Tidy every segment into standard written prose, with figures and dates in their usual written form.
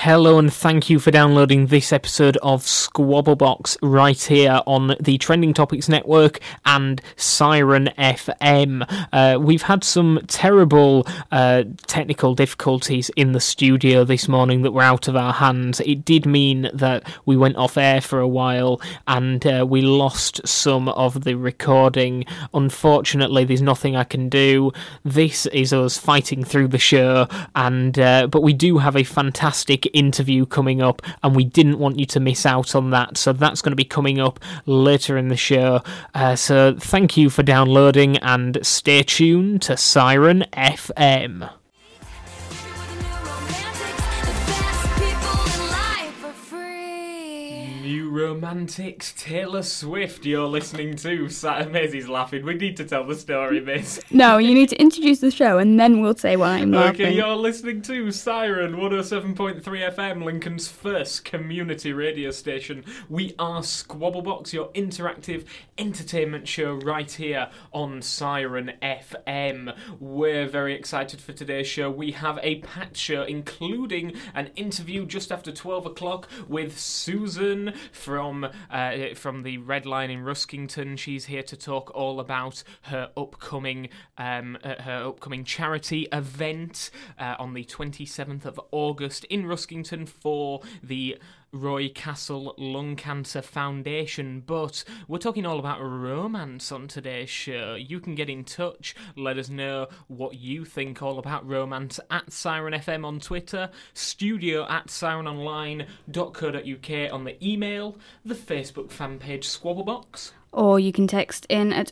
Hello and thank you for downloading this episode of Squabblebox right here on the Trending Topics Network and Siren FM. We've had some terrible technical difficulties in the studio this morning that were out of our hands. It did mean that we went off air for a while and we lost some of the recording. Unfortunately, there's nothing I can do. This is us fighting through the show, and but we do have a fantastic interview coming up, and we didn't want you to miss out on that, so that's going to be coming up later in the show. So thank you for downloading and stay tuned to Siren FM. New Romantics, Taylor Swift, you're listening to. Maisie's laughing. We need to tell the story, Miss. No, you need to introduce the show and then we'll say why I'm laughing. Okay, you're listening to Siren 107.3 FM, Lincoln's first community radio station. We are Squabblebox, your interactive entertainment show right here on Siren FM. We're very excited for today's show. We have a packed show, including an interview just after 12 o'clock with Susan from the Red Line in Ruskington. She's here to talk all about her upcoming charity event on the 27th of August in Ruskington for the Roy Castle Lung Cancer Foundation. But we're talking all about romance on today's show. You can get in touch, let us know what you think all about romance at Siren FM on Twitter, studio@sirenonline.co.uk on the email, the Facebook fan page Squabblebox. Or you can text in at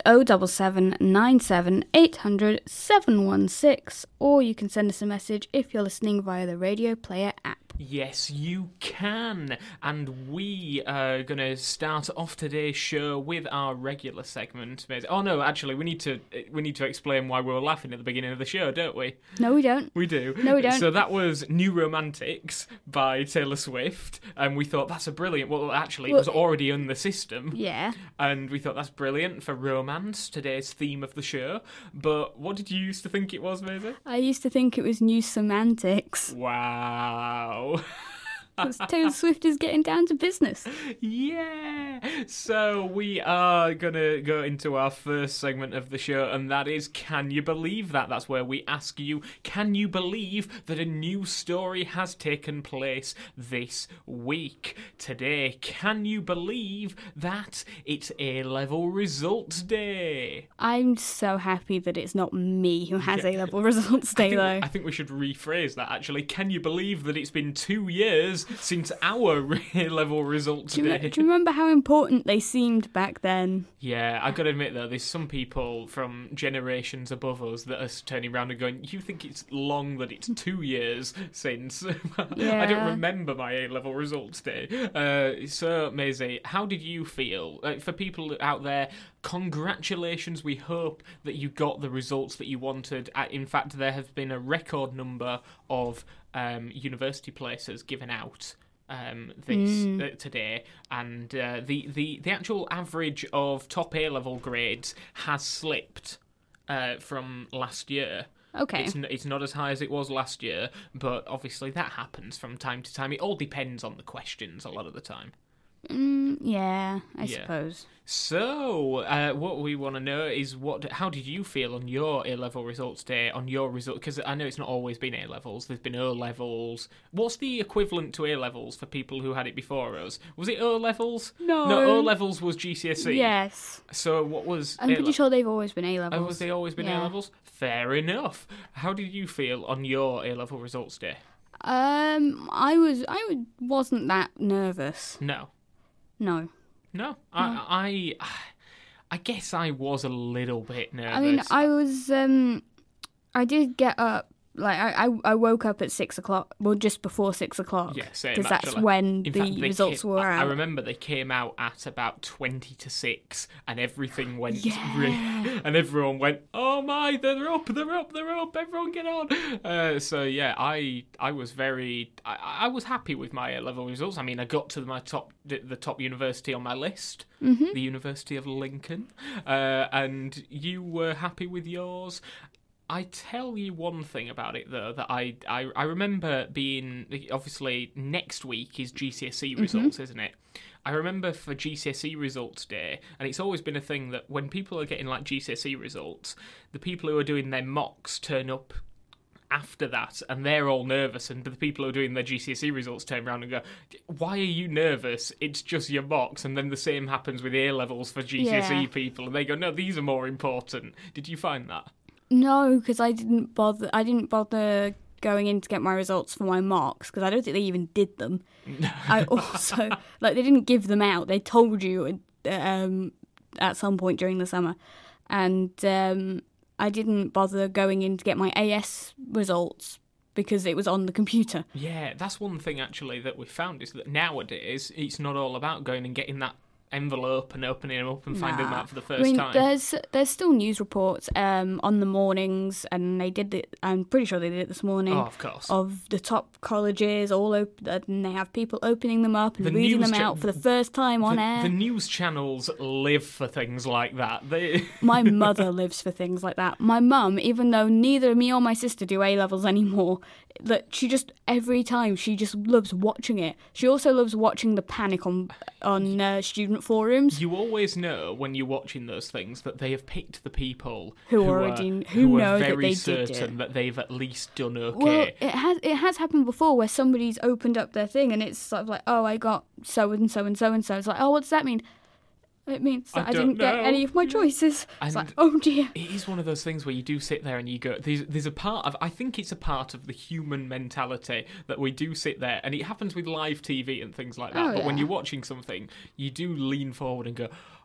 07797 800 716, or you can send us a message if you're listening via the Radio Player app. Yes, you can. And we are going to start off today's show with our regular segment. Oh no, actually, we need to explain why we were laughing at the beginning of the show, don't we? No, we don't. We do. No, we don't. So that was New Romantics by Taylor Swift, and we thought that's a brilliant... Well, actually, it was already in the system. Yeah. And we thought that's brilliant for romance, today's theme of the show. But what did you used to think it was, Maisie? I used to think it was New Semantics. Wow. Because Taylor Swift is getting down to business. Yeah! So we are going to go into our first segment of the show, and that is Can You Believe That? That's where we ask you, can you believe that a new story has taken place this week? Today, can you believe that it's A-level results day? I'm so happy that it's not me who has A-level results day, though. I think we should rephrase that, actually. Can you believe that it's been 2 years since our A-level results day? Do you remember how important they seemed back then? Yeah, I've got to admit, though, there's some people from generations above us that are turning around and going, you think it's long that it's 2 years since? Yeah. I don't remember my A-level results day. So, Maisie, how did you feel? For people out there, congratulations. We hope that you got the results that you wanted. In fact, there have been a record number of university places given out today, and the actual average of top A-level grades has slipped from last year. Okay. It's not as high as it was last year, but obviously that happens from time to time. It all depends on the questions a lot of the time. Yeah, I suppose. So, what we want to know is how did you feel on your A-level results day, on your result? Because I know it's not always been A-levels, there's been O-levels. What's the equivalent to A-levels for people who had it before us? Was it O-levels? No. No, O-levels was GCSE. Yes. So what was I'm pretty sure they've always been A-levels. Oh, was they always been A-levels? Fair enough. How did you feel on your A-level results day? I wasn't that nervous. No. No. I guess I was a little bit nervous. I mean, I was, I did get up, like, I woke up at 6 o'clock, well, just before 6 o'clock. Yeah, same, because that's actually. when In the fact, results were out. I remember they came out at about 20 to 6, and everything went... Yeah. And everyone went, oh my, they're up, everyone get on. So, yeah, I was very... I was happy with my A-level results. I mean, I got to the top university on my list, the University of Lincoln, and you were happy with yours. I tell you one thing about it, though, that I remember being... Obviously, next week is GCSE results, isn't it? I remember for GCSE results day, and it's always been a thing that when people are getting, like, GCSE results, the people who are doing their mocks turn up after that, and they're all nervous, and the people who are doing their GCSE results turn around and go, why are you nervous? It's just your mocks. And then the same happens with A-levels for GCSE people, and they go, no, these are more important. Did you find that? No, because I didn't bother going in to get my results for my mocks, because I don't think they even did them. I also, like, they didn't give them out. They told you at some point during the summer. And I didn't bother going in to get my AS results because it was on the computer. Yeah, that's one thing, actually, that we found, is that nowadays it's not all about going and getting that envelope and opening them up and finding them out for the first time. There's still news reports on the mornings, and they did it. I'm pretty sure they did it this morning. Oh, of course. Of the top colleges, all open, and they have people opening them up and reading them out for the first time on air. The news channels live for things like that. My mother lives for things like that. My mum, even though neither me or my sister do A-levels anymore, that she just every time she just loves watching it. She also loves watching the panic on student forums. You always know when you're watching those things that they have picked the people who know very that they certain that they've at least done okay. Well, it has happened before where somebody's opened up their thing and it's sort of like, oh, I got so and so and so and so. It's like, oh, what does that mean? It means that I didn't get any of my choices. It's like, oh dear. It is one of those things where you do sit there and you go, there's a part of, I think it's a part of the human mentality that we do sit there, and it happens with live TV and things like that, but when you're watching something, you do lean forward and go,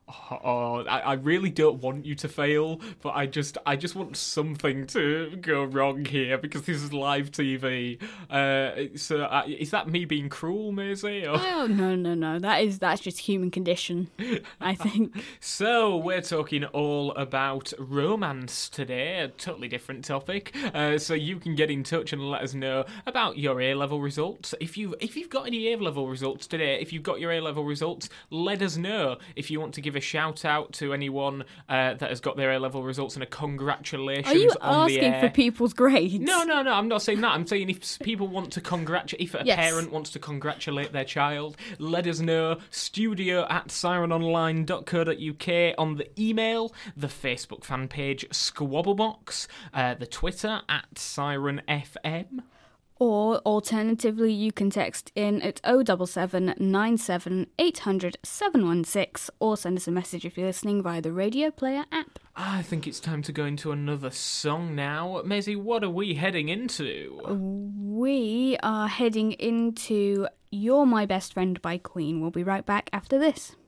I really don't want you to fail, but I just want something to go wrong here because this is live TV. So is that me being cruel, Maisie? Or? Oh, no. That's just human condition, I think. So we're talking all about romance today, a totally different topic. So you can get in touch and let us know about your A-level results. If you've got any A-level results today, if you've got your A-level results, let us know. If you want to give a shout out to anyone that has got their A-level results and a congratulations on the air. Are you asking for people's grades? No, I'm not saying that. I'm saying if people want to if a parent wants to congratulate their child, let us know. studio@sirenonline.co.uk on the email, the Facebook fan page Squabblebox, the Twitter @SirenFM. Or alternatively, you can text in at 077 97 800 716 or send us a message if you're listening via the Radio Player app. I think it's time to go into another song now. Maisie, what are we heading into? We are heading into You're My Best Friend by Queen. We'll be right back after this.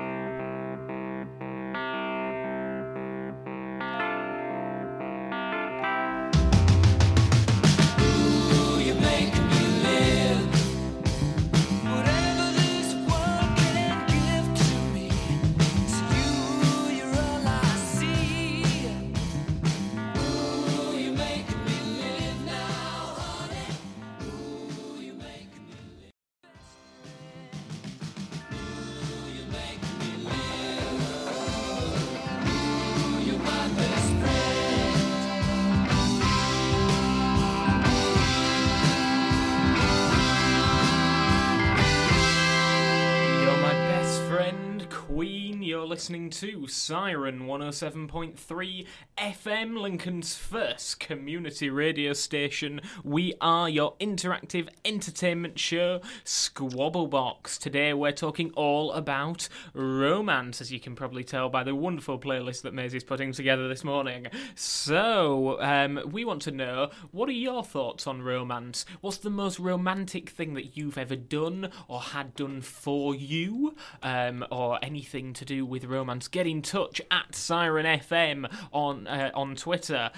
Listening to Siren 107.3 FM, Lincoln's first community radio station. We are your interactive entertainment show, Squabblebox. Today we're talking all about romance, as you can probably tell by the wonderful playlist that Maisie's putting together this morning. So, we want to know, what are your thoughts on romance? What's the most romantic thing that you've ever done or had done for you? Or anything to do with romance? Get in touch at Siren FM on Twitter,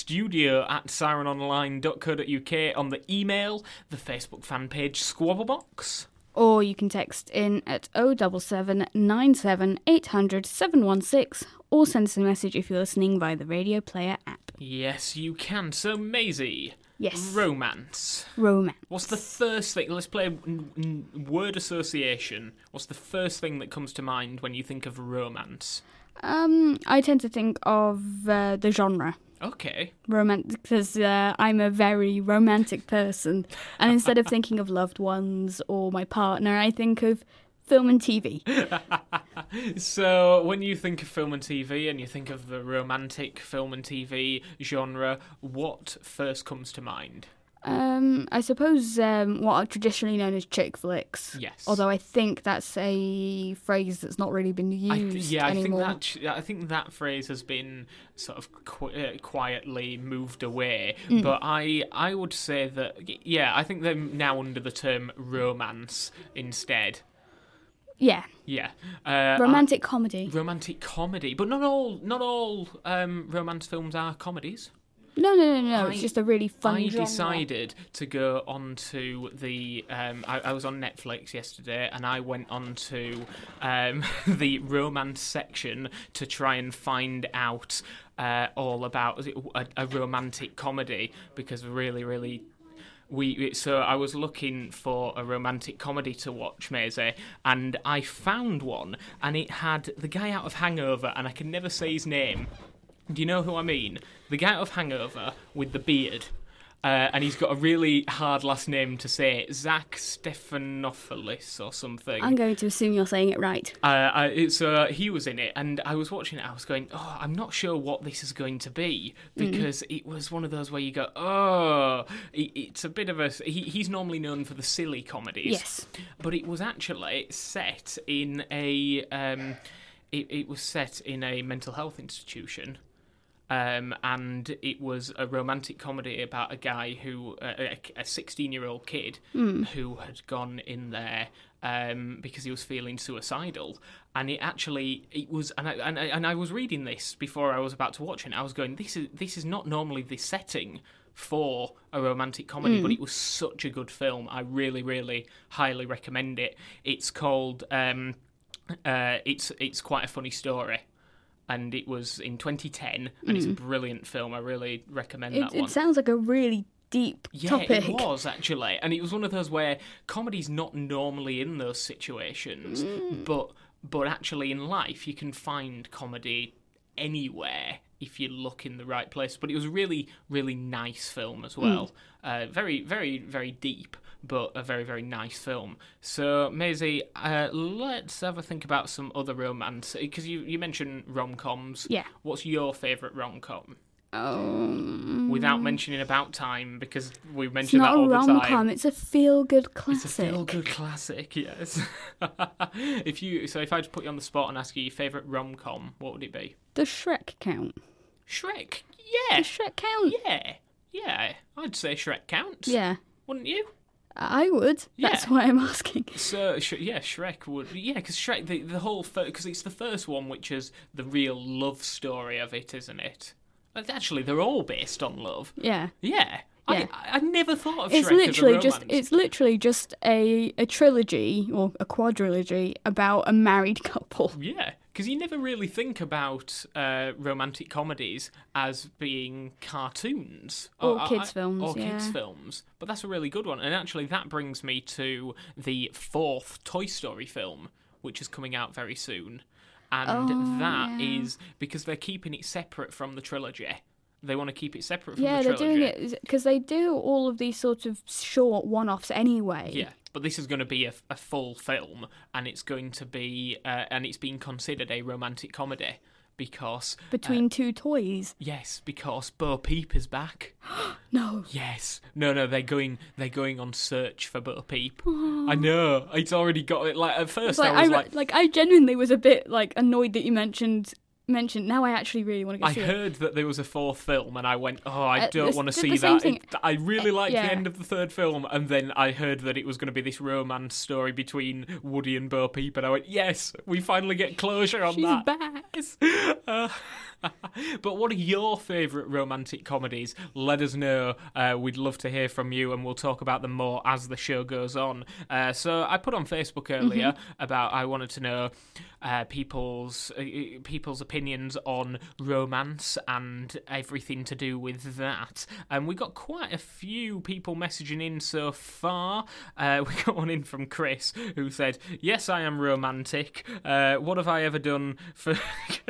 studio@sirenonline.co.uk on the email, the Facebook fan page Squabblebox. Or you can text in at 077 97 800 716 or send us a message if you're listening via the Radio Player app. Yes, you can. So, Maisie. Yes. Romance. What's the first thing? Let's play word association. What's the first thing that comes to mind when you think of romance? I tend to think of the genre. Okay. Romantic, because I'm a very romantic person, and instead of thinking of loved ones or my partner, I think of film and TV. So, when you think of film and TV and you think of the romantic film and TV genre, what first comes to mind? I suppose what are traditionally known as chick flicks. Yes. Although I think that's a phrase that's not really been used anymore. I think that phrase has been sort of quietly moved away. But I would say that, I think they're now under the term romance instead. Yeah. Yeah. Romantic comedy. Romantic comedy. But not all romance films are comedies. No. It's just a really fun genre. I decided to go on to the... I was on Netflix yesterday, and I went on to the romance section to try and find out all about a romantic comedy, because really... So I was looking for a romantic comedy to watch, Maisie, and I found one, and it had the guy out of Hangover, and I can never say his name. Do you know who I mean? The guy out of Hangover with the beard. And he's got a really hard last name to say, Zach Stephanopoulos or something. I'm going to assume you're saying it right. So he was in it, and I was watching it, I was going, I'm not sure what this is going to be, because it was one of those where you go, it's a bit of a... He's normally known for the silly comedies. Yes. But it was actually set in a... It was set in a mental health institution. And it was a romantic comedy about a guy who, a 16-year-old kid, who had gone in there because he was feeling suicidal. And it was, and I was reading this before I was about to watch it. And I was going, this is not normally the setting for a romantic comedy, but it was such a good film. I really, really highly recommend it. It's called, it's quite a funny story. And it was in 2010, and it's a brilliant film. I really recommend that one. It sounds like a really deep topic. Yeah, it was, actually. And it was one of those where comedy's not normally in those situations, but actually in life you can find comedy anywhere if you look in the right place. But it was a really, really nice film as well. Very, very, very deep, but a very, very nice film. So, Maisie, let's have a think about some other romance, because you mentioned rom-coms. Yeah. What's your favourite rom-com? Without mentioning About Time, because we mention that all the time. It's not a rom-com, it's a feel-good classic. It's a feel-good classic, yes. If I just put you on the spot and ask you your favourite rom-com, what would it be? Does Shrek count? Shrek? Yeah. Does Shrek count? Yeah. I'd say Shrek counts. Yeah. Wouldn't you? I would. Yeah. That's why I'm asking. So, Shrek would... Yeah, because Shrek, the whole... Because it's the first one, which is the real love story of it, isn't it? Actually, they're all based on love. Yeah. Yeah. Yeah. I never thought of It's Shrek literally as a romance. it's literally just a trilogy or a quadrilogy about a married couple. Yeah, because you never really think about romantic comedies as being cartoons Or kids' films, or yeah. kids' films. But that's a really good one, and actually that brings me to the 4th Toy Story film, which is coming out very soon, and that is because they're keeping it separate from the trilogy. They want to keep it separate from the trilogy. Yeah, they're doing it because they do all of these sort of short one-offs anyway. Yeah, but this is going to be a full film, and it's going to be, and it's being considered a romantic comedy because between two toys. Yes, because Bo Peep is back. No. Yes, no, they're going on search for Bo Peep. I know, it's already got it. Like at first, I genuinely was a bit annoyed that you mentioned. Now I actually really want to go see it. I heard that there was a 4th film, and I went, I don't want to see that. I really liked the end of the 3rd film, and then I heard that it was going to be this romance story between Woody and Bo Peep, and I went, yes, we finally get closure on that. She's back. But what are your favourite romantic comedies? Let us know. We'd love to hear from you, and we'll talk about them more as the show goes on. So I put on Facebook earlier about I wanted to know people's opinions on romance and everything to do with that. And we got quite a few people messaging in so far. We got one in from Chris who said, "Yes, I am romantic. What have I ever done for?" He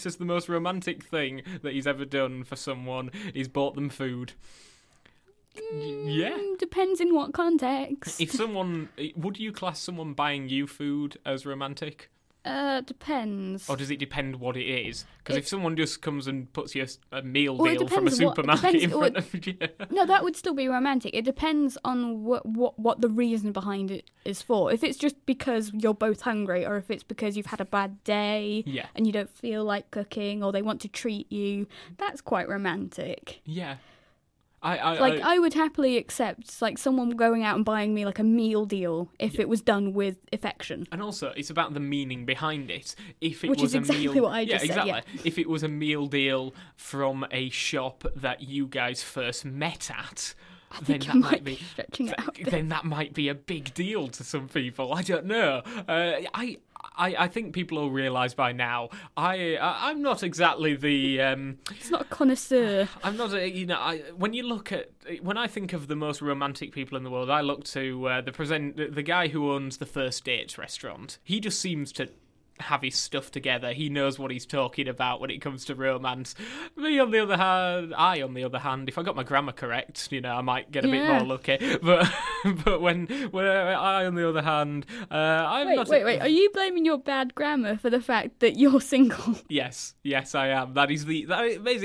says the most romantic thing that he's ever done for someone is bought them food. Yeah. Depends in what context. Would you class someone buying you food as romantic? Depends. Or does it depend what it is? Because if someone just comes and puts you a meal deal from a supermarket in front of you... No, that would still be romantic. It depends on what the reason behind it is for. If it's just because you're both hungry, or if it's because you've had a bad day and you don't feel like cooking, or they want to treat you, that's quite romantic. Yeah. I would happily accept like someone going out and buying me like a meal deal if it was done with affection. And also, it's about the meaning behind it. Which is exactly what I just said. Yeah. If it was a meal deal from a shop that you guys first met at, then that might be stretching it out. Then that might be a big deal to some people. I don't know. I think people will realise by now. I'm not exactly the. It's not a connoisseur. I'm not. When I think of the most romantic people in the world, I look to the guy who owns the First Dates restaurant. He just seems to have his stuff together. He knows what he's talking about when it comes to romance. I, on the other hand, if I got my grammar correct, I might get a bit more lucky. But when I, on the other hand, I'm not. Wait. Are you blaming your bad grammar for the fact that you're single? Yes, I am. That is the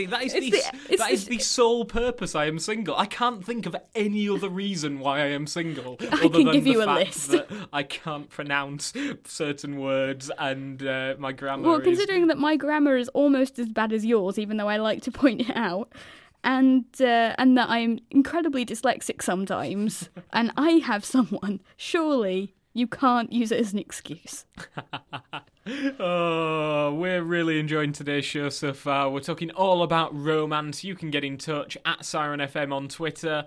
sole purpose I am single. I can't think of any other reason why I am single. I can give you a list. That I can't pronounce certain words and my grammar. Well, considering that my grammar is almost as bad as yours, even though I like to point it out, and that I'm incredibly dyslexic sometimes, and I have someone, surely you can't use it as an excuse. Oh, we're really enjoying today's show so far. We're talking all about romance. You can get in touch at Siren FM on Twitter,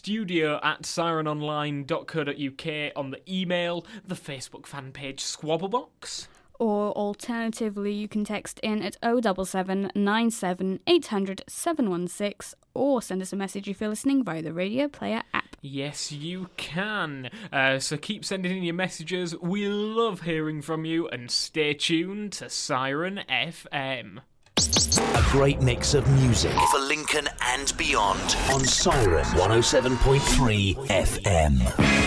studio@sirenonline.co.uk on the email, the Facebook fan page Squabblebox. Or alternatively, you can text in at 077 97 800 716 or send us a message if you're listening via the Radio Player app. Yes, you can. So keep sending in your messages. We love hearing from you, and stay tuned to Siren FM. A great mix of music for Lincoln and beyond on Siren 107.3 FM.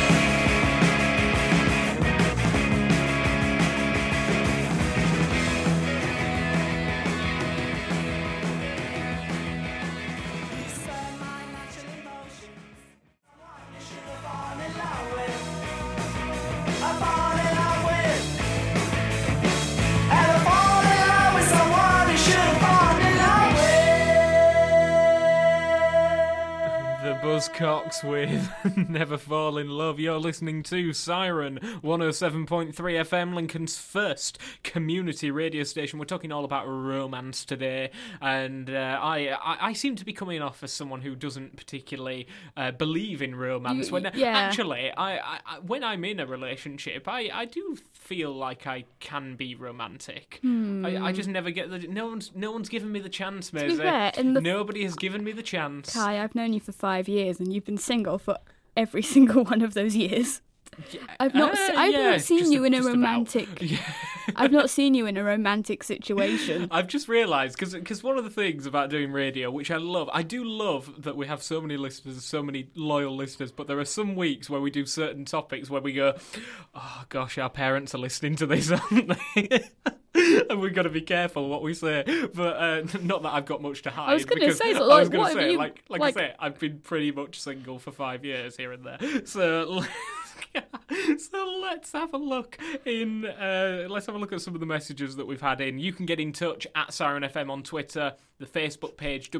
Buzzcocks with Never Fall in Love. You're listening to Siren 107.3 FM, Lincoln's first community radio station. We're talking all about romance today, and I seem to be coming off as someone who doesn't particularly believe in romance. Actually, when I'm in a relationship, I do feel like I can be romantic. I just never get the... No one's given me the chance, Maisie. To be fair, nobody has given me the chance. Kai, I've known you for 5 years and you've been single for every single one of those years. I've not seen you in a romantic. I've not seen you in a romantic situation. I've just realised because one of the things about doing radio, which I do love that we have so many listeners, so many loyal listeners. But there are some weeks where we do certain topics where we go, "Oh gosh, our parents are listening to this, aren't they?" And we've got to be careful what we say. But not that I've got much to hide. I was going to say, I say, I've been pretty much single for 5 years here and there. So let's have a look at some of the messages that we've had in. You can get in touch at Siren FM on Twitter, the Facebook page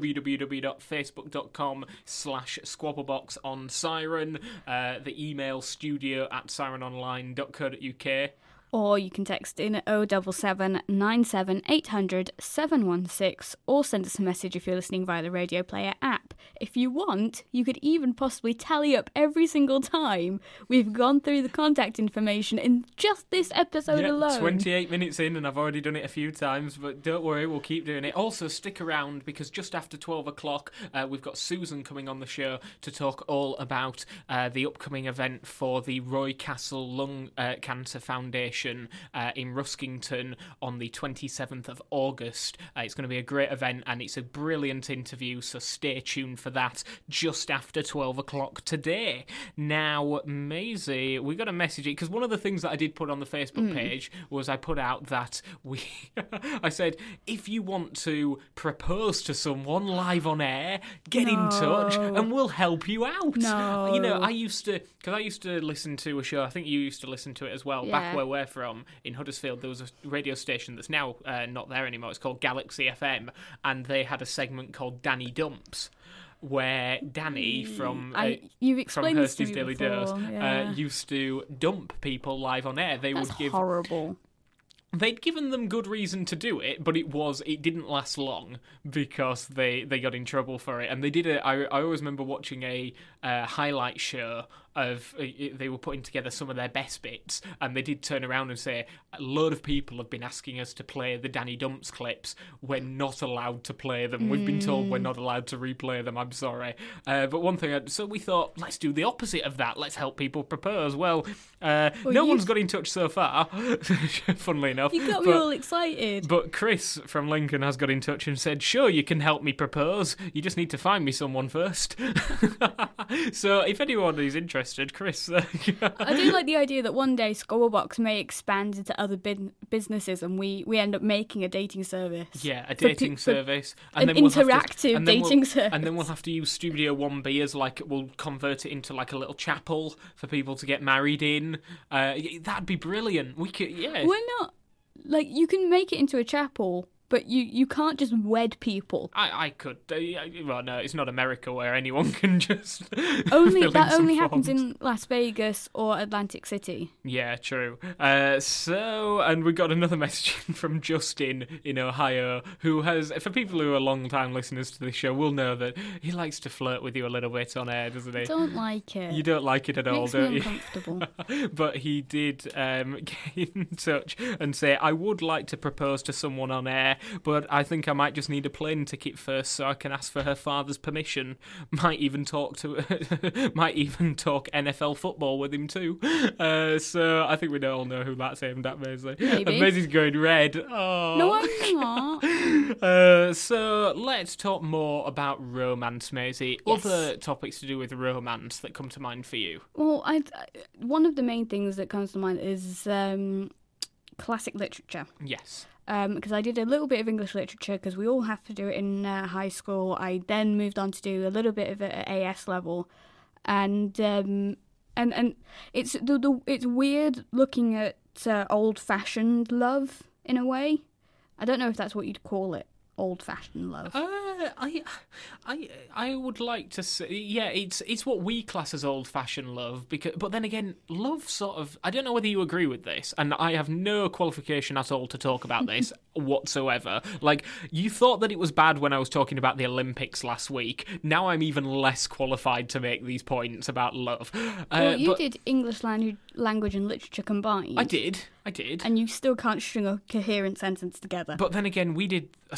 www.facebook.com/squabblebox on Siren, the email studio@sirenonline.co.uk. Or you can text in at 077 97 800 716 or send us a message if you're listening via the Radio Player app. If you want, you could even possibly tally up every single time we've gone through the contact information in just this episode alone. 28 minutes in and I've already done it a few times, but don't worry, we'll keep doing it. Also, stick around because just after 12 o'clock, we've got Susan coming on the show to talk all about the upcoming event for the Roy Castle Lung Cancer Foundation. station in Ruskington on the 27th of August. It's going to be a great event, and it's a brilliant interview, so stay tuned for that just after 12 o'clock today. Now, Maisie, we got a message, because one of the things that I did put on the Facebook page was I put out that I said, if you want to propose to someone live on air, get in touch and we'll help you out. No. You know, I used to listen to a show, I think you used to listen to it as well, back where we're from, in Huddersfield. There was a radio station that's now not there anymore. It's called Galaxy FM, and they had a segment called Danny Dumps, where Danny from Hursty's Daily Dose used to dump people live on air. That's horrible. They'd given them good reason to do it, but it didn't last long because they got in trouble for it. And they did I always remember watching a highlight show of they were putting together some of their best bits, and they did turn around and say, a load of people have been asking us to play the Danny Dumps clips. We're not allowed to play them. We've been told we're not allowed to replay them. I'm sorry. But one thing, so we thought, let's do the opposite of that. Let's help people propose. Well, no one's got in touch so far, funnily enough. You got me all excited. But Chris from Lincoln has got in touch and said, sure, you can help me propose. You just need to find me someone first. So if anyone is interested, Chris. I do like the idea that one day Squabblebox may expand into other businesses, and we end up making a dating service. Yeah, a dating service. And an interactive dating service. And then we'll have to use Studio 1B as we'll convert it into like a little chapel for people to get married in. That'd be brilliant. We could, yeah. Why not? Like, you can make it into a chapel, but you can't just wed people. I could. Well, no, it's not America where anyone can just. That only happens in Las Vegas or Atlantic City. Yeah, true. And we got another message from Justin in Ohio, who has, for people who are long-time listeners to this show, will know that he likes to flirt with you a little bit on air, doesn't he? I don't like it. You don't like it at all, don't you? Makes me uncomfortable. But he did get in touch and say, I would like to propose to someone on air, but I think I might just need a plane ticket first so I can ask for her father's permission. Might even talk NFL football with him too. So I think we all know who that's aimed at, Maisie. Maybe. And Maisie's going red. Oh. No, I'm not. So let's talk more about romance, Maisie. Yes. Other topics to do with romance that come to mind for you? Well, one of the main things that comes to mind is classic literature. Yes. Because I did a little bit of English literature, because we all have to do it in high school. I then moved on to do a little bit of it at AS level, and it's it's weird looking at old-fashioned love in a way. I don't know if that's what you'd call it, old-fashioned love. I would like to say, yeah, it's what we class as old-fashioned love, but then again, love sort of, I don't know whether you agree with this, and I have no qualification at all to talk about this whatsoever. Like, you thought that it was bad when I was talking about the Olympics last week. Now I'm even less qualified to make these points about love. Well, you did English language and literature combined. I did. And you still can't string a coherent sentence together. But then again, we did a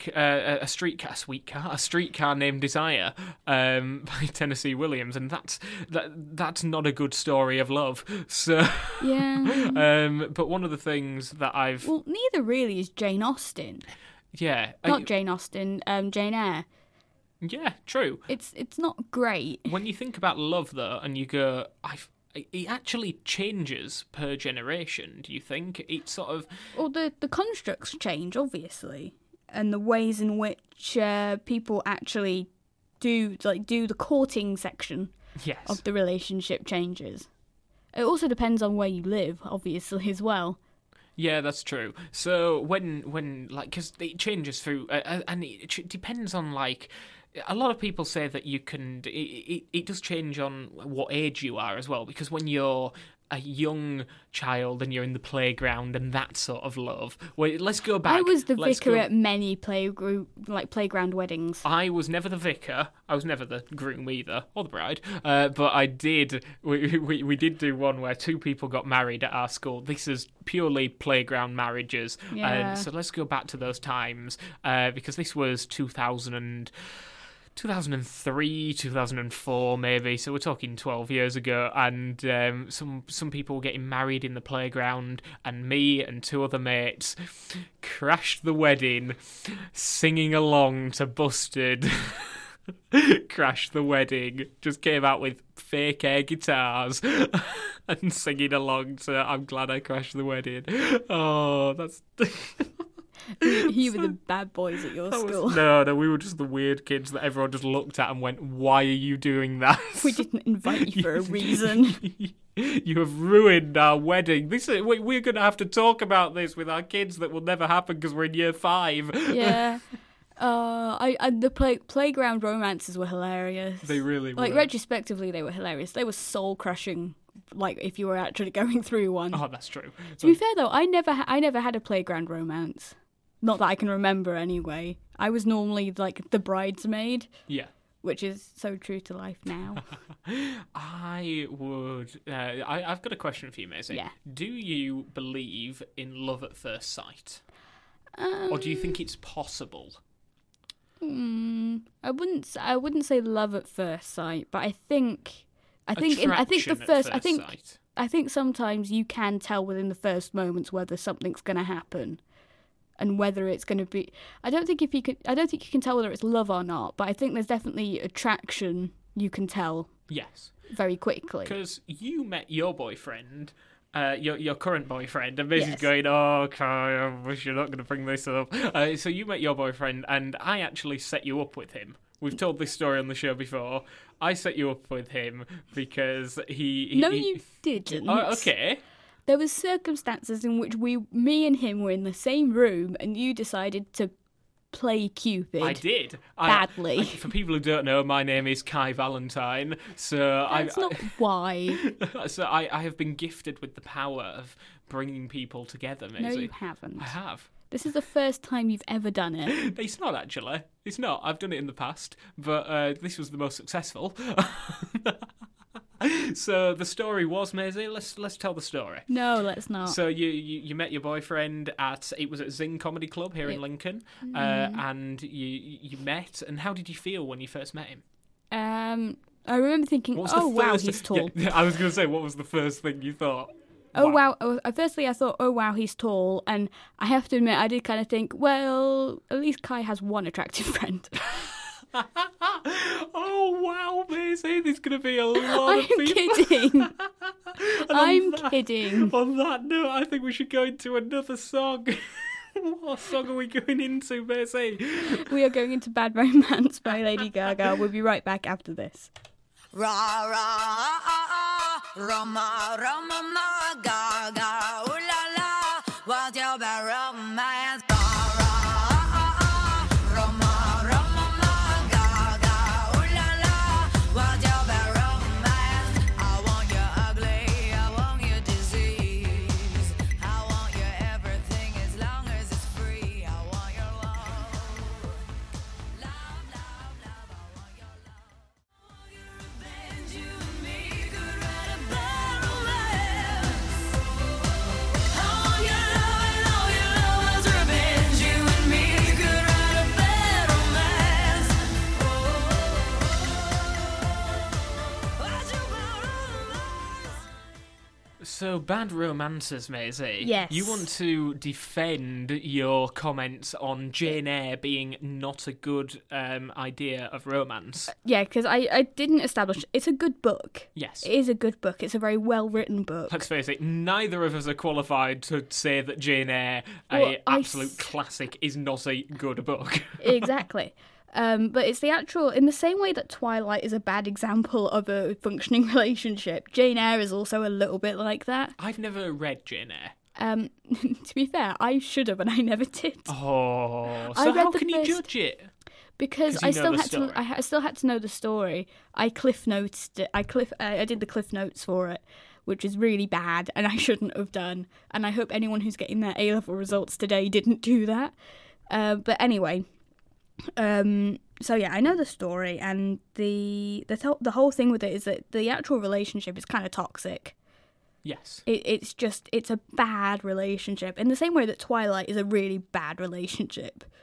streetcar named Desire by Tennessee Williams, and that's not a good story of love. So yeah. But one of the things that neither really is Jane Austen. Yeah. Not Jane Austen. Jane Eyre. Yeah, true. It's not great. When you think about love, though, and you go, it actually changes per generation, do you think? It sort of... Well, the constructs change, obviously, and the ways in which people actually do the courting section of the relationship changes. It also depends on where you live, obviously, as well. Yeah, that's true. So when because it changes through, and it depends on, like... A lot of people say that you can... It does change on what age you are as well, because when you're a young child and you're in the playground and that sort of love... Well, let's go back. I was the vicar at many playground weddings. I was never the vicar. I was never the groom either, or the bride. But I did... We did do one where two people got married at our school. This is purely playground marriages. Yeah. So let's go back to those times, because this was 2000 and... 2003, 2004 maybe, so we're talking 12 years ago, and some people were getting married in the playground, and me and two other mates crashed the wedding singing along to Busted. Crashed the wedding, just came out with fake air guitars and singing along to I'm Glad I Crashed the Wedding. Oh, that's... You were the bad boys at your school. No, we were just the weird kids that everyone just looked at and went, why are you doing that? We didn't invite you for a reason. You have ruined our wedding. We're going to have to talk about this with our kids. That will never happen because we're in year 5. Yeah. The playground romances were hilarious. They really were. Like, retrospectively, they were hilarious. They were soul-crushing, like, if you were actually going through one. Oh, that's true. To be fair, though, I never had a playground romance. Not that I can remember, anyway. I was normally, like, the bridesmaid. Yeah. Which is so true to life now. I would... I've got a question for you, Maisie. Yeah. Do you believe in love at first sight? Or do you think it's possible? I wouldn't say love at first sight, but I think sometimes you can tell within the first moments whether something's going to happen, and whether it's going to be. I don't think you can tell whether it's love or not, but I think there's definitely attraction. You can tell. Yes. Very quickly. Because you met your boyfriend. Your current boyfriend, and Maisie's Yes. going, oh, okay, I wish you're not going to bring this up. So you met your boyfriend, and I actually set you up with him. We've told this story on the show before. I set you up with him because you didn't. Oh, okay. There was circumstances in which me and him were in the same room, and you decided to play Cupid. I did. Badly. For people who don't know, my name is Kai Valentine. So That's not why. So I have been gifted with the power of bringing people together, Maisie. No, you haven't. I have. This is the first time you've ever done it. It's not, actually. It's not. I've done it in the past, but this was the most successful. So the story was, Maisie, let's tell the story. No, let's not. So you met your boyfriend at Zing Comedy Club here in Lincoln, and you met, and how did you feel when you first met him? I remember thinking, wow, he's tall. Yeah, I was going to say, what was the first thing you thought? Oh, wow. Firstly, I thought, oh, wow, he's tall. And I have to admit, I did kind of think, well, at least Kai has one attractive friend. Oh, wow, Maisie, there's going to be a lot of people. Kidding. I'm kidding. On that note, I think we should go into another song. What song are we going into, Maisie? We are going into Bad Romance by Lady Gaga. We'll be right back after this. Ra ra Roma Roma ma Gaga ooh la la what's your bad romance Roma Roma ma Gaga ooh la la what's your bad romance I want you ugly I want you disease I want your everything as long as it's free I want your love love love love I want your love you and me could write a bad romance. I want your love and all your love was revenge. You and me could write a bad romance. What's your bad romance? So, bad romances, Maisie. Yes. You want to defend your comments on Jane Eyre being not a good idea of romance. Yeah, because I didn't establish... It's a good book. Yes. It is a good book. It's a very well-written book. Let's face it, neither of us are qualified to say that Jane Eyre, Well, a absolute classic, is not a good book. Exactly. But it's the actual... In the same way that Twilight is a bad example of a functioning relationship, Jane Eyre is also a little bit like that. I've never read Jane Eyre. To be fair, I should have, and I never did. Oh, I so read how the can you first- judge it? Because 'Cause I you know still the had story. to. I still had to know the story. I cliff notes it. I did the cliff notes for it, which is really bad, and I shouldn't have done. And I hope anyone who's getting their A-level results today didn't do that. But anyway, so yeah, I know the story, and the whole thing with it is that the actual relationship is kind of toxic. Yes. It's a bad relationship in the same way that Twilight is a really bad relationship.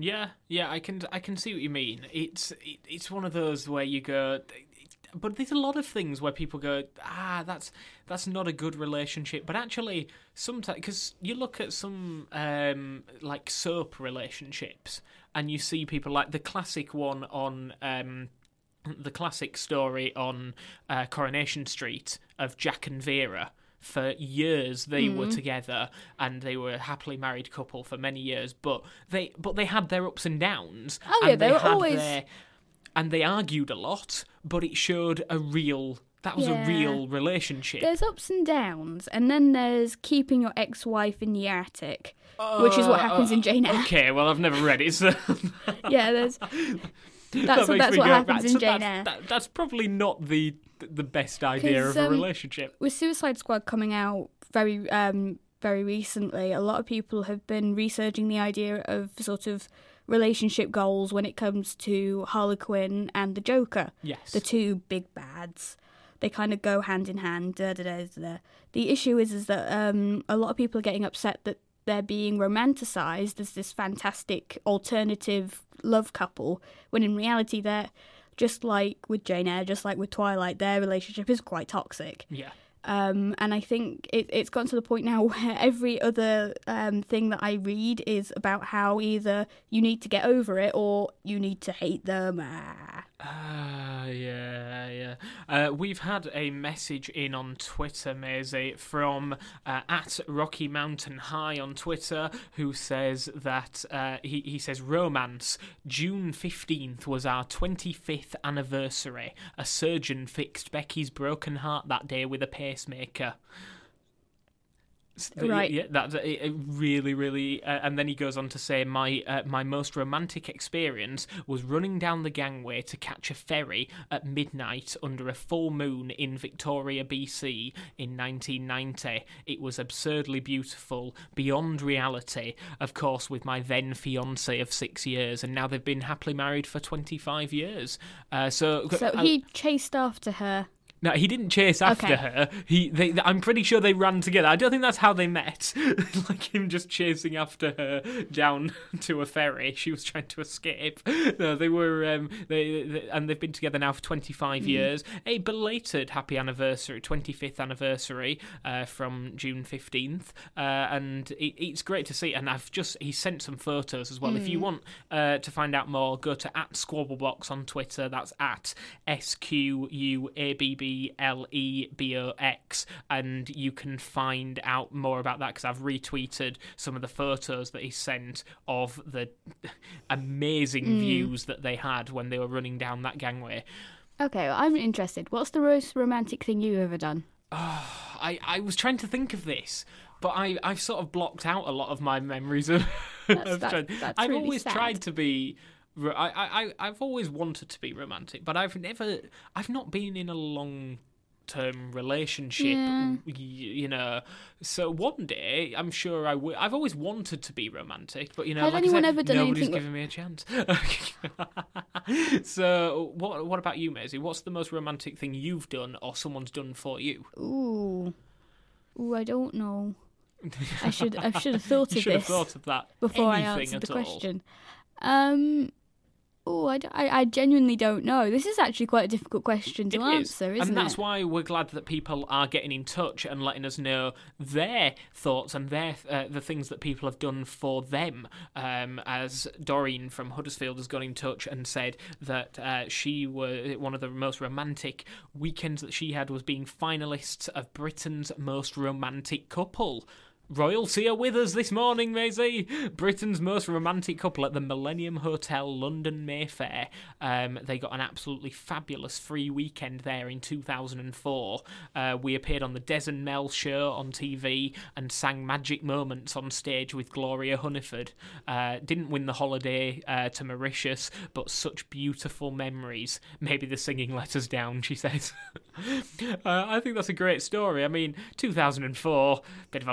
Yeah, I can see what you mean. It's one of those where you go, but there's a lot of things where people go, that's not a good relationship. But actually, sometimes, because you look at some like soap relationships, and you see people like the classic one on the classic story on Coronation Street of Jack and Vera. For years they were together, and they were a happily married couple for many years. But they had their ups and downs. Oh yeah, and they were had always. and they argued a lot, but it showed a real relationship. There's ups and downs, and then there's keeping your ex-wife in the attic, which is what happens in Jane Eyre. Okay, well, I've never read it, so Yeah, that's makes what me go, happens right, in so Jane Eyre. that's probably not the best idea 'Cause, of a relationship. With Suicide Squad coming out very recently, a lot of people have been researching the idea of sort of relationship goals when it comes to Harley Quinn and the Joker. Yes. The two big bads. They kind of go hand in hand. The issue is that a lot of people are getting upset that they're being romanticised as this fantastic alternative love couple, when in reality they're, just like with Jane Eyre, just like with Twilight, their relationship is quite toxic. Yeah. And I think it's gotten to the point now where every other thing that I read is about how either you need to get over it or you need to hate them. Yeah. We've had a message in on Twitter, Maisie, from at Rocky Mountain High on Twitter, who says that he says romance. June 15th was our 25th anniversary. A surgeon fixed Becky's broken heart that day with a pacemaker. Right. Yeah, that's really, really. And then he goes on to say, my most romantic experience was running down the gangway to catch a ferry at midnight under a full moon in Victoria, BC in 1990. It was absurdly beautiful, beyond reality, of course, with my then fiancé of 6 years, and now they've been happily married for 25 years. So he chased after her. No, he didn't chase after her. I'm pretty sure they ran together. I don't think that's how they met. Like him just chasing after her down to a ferry. She was trying to escape. No, they were. And they've been together now for 25 years. A belated happy anniversary, 25th anniversary from June 15th. And it's great to see. And he sent some photos as well. If you want to find out more, go to @SquabbleBox on Twitter. That's at SQUABBLEBOX, and you can find out more about that because I've retweeted some of the photos that he sent of the amazing views that they had when they were running down that gangway. Okay, well, I'm interested. What's the most romantic thing you've ever done? I was trying to think of this, but I've sort of blocked out a lot of my memories of. That's I've really always sad. tried to be. I've always wanted to be romantic, but I've not been in a long-term relationship, Yeah. you know. So one day, I'm sure I will. I've always wanted to be romantic, but Has like anyone I said, ever done nobody's anything? given me a chance. So what about you, Maisie? What's the most romantic thing you've done or someone's done for you? Ooh, I don't know. I should have thought You of should have this thought of that before I Anything answered the at all. question. I genuinely don't know. This is actually quite a difficult question to It answer, isn't and that's it? why we're glad that people are getting in touch and letting us know their thoughts and their the things that people have done for them. As Doreen from Huddersfield has got in touch and said that one of the most romantic weekends that she had was being finalists of Britain's most romantic couple. Royalty are with us this morning, Maisie. Britain's most romantic couple at the Millennium Hotel, London Mayfair. They got an absolutely fabulous free weekend there in 2004. We appeared on the Des and Mel show on TV and sang Magic Moments on stage with Gloria Hunniford. Didn't win the holiday to Mauritius, but such beautiful memories. Maybe the singing let us down, she says. I think that's a great story. I mean, 2004, bit of a long time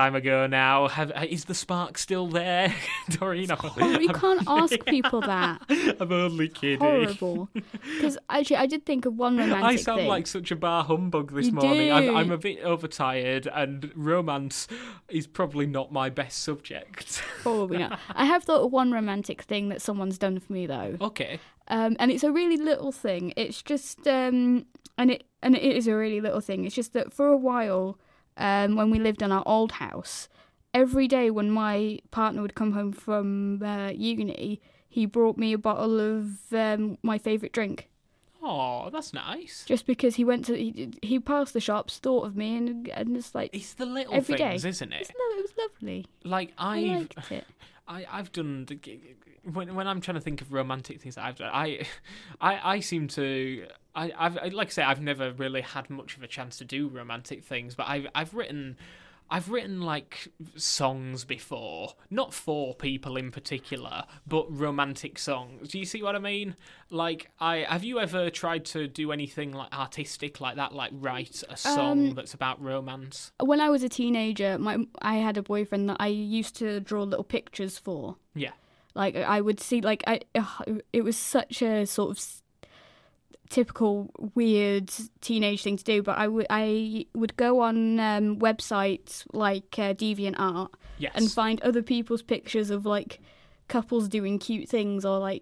time ago now. Is the spark still there, Doreen? You can't ask people that. I'm only kidding. Horrible. Because actually, I did think of one romantic I sound thing. like such a bar humbug this You morning. do. I'm a bit overtired, and romance is probably not my best subject. Probably not. I have thought of one romantic thing that someone's done for me though, Okay. and it's a really little thing. It's just, and it is a really little thing. It's just that for a while, when we lived in our old house, every day when my partner would come home from uni, he brought me a bottle of my favourite drink. Oh, that's nice. Just because he passed the shops, thought of me, and it's like It's the little every things, day. isn't it? It was lovely. Like I liked it. I've done when I'm trying to think of romantic things that I've done. I seem to I've like I say, I've never really had much of a chance to do romantic things, but I've written like songs before, not for people in particular, but romantic songs. Do you see what I mean? Like, have you ever tried to do anything like artistic like that, like write a song that's about romance? When I was a teenager, I had a boyfriend that I used to draw little pictures for. Yeah. Like I would see, like it was such a sort of typical weird teenage thing to do. But I would go on websites like DeviantArt Yes. and find other people's pictures of like couples doing cute things or like